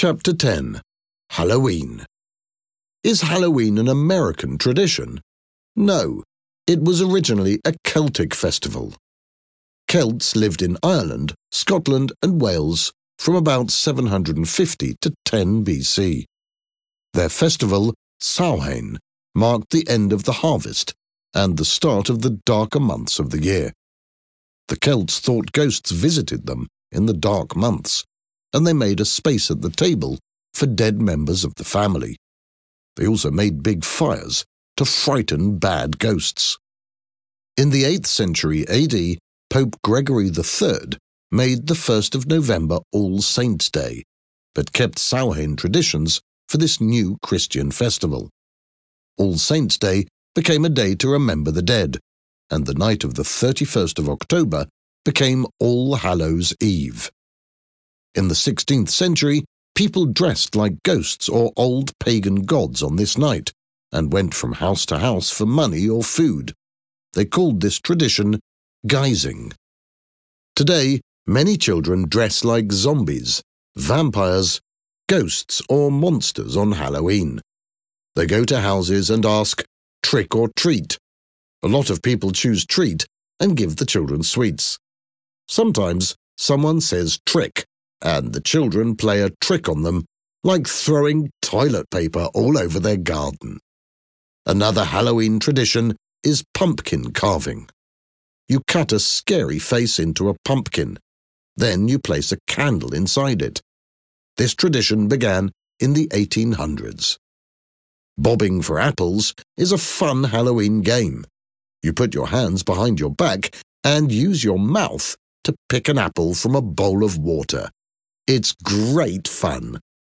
Chapter 10. Halloween. Is Halloween an American tradition? No, it was originally a Celtic festival. Celts lived in Ireland, Scotland and Wales from about 750 to 10 BC. Their festival, Samhain, marked the end of the harvest and the start of the darker months of the year. The Celts thought ghosts visited them in the dark months, and they made a space at the table for dead members of the family. They also made big fires to frighten bad ghosts. In the 8th century AD, Pope Gregory III made the 1st of November All Saints' Day, but kept Samhain traditions for this new Christian festival. All Saints' Day became a day to remember the dead, and the night of the 31st of October became All Hallows' Eve. In the 16th century, people dressed like ghosts or old pagan gods on this night and went from house to house for money or food. They called this tradition guising. Today, many children dress like zombies, vampires, ghosts or monsters on Halloween. They go to houses and ask, trick or treat. A lot of people choose treat and give the children sweets. Sometimes someone says trick, and the children play a trick on them, like throwing toilet paper all over their garden. Another Halloween tradition is pumpkin carving. You cut a scary face into a pumpkin. Then you place a candle inside it. This tradition began in the 1800s. Bobbing for apples is a fun Halloween game. You put your hands behind your back and use your mouth to pick an apple from a bowl of water. It's great fun.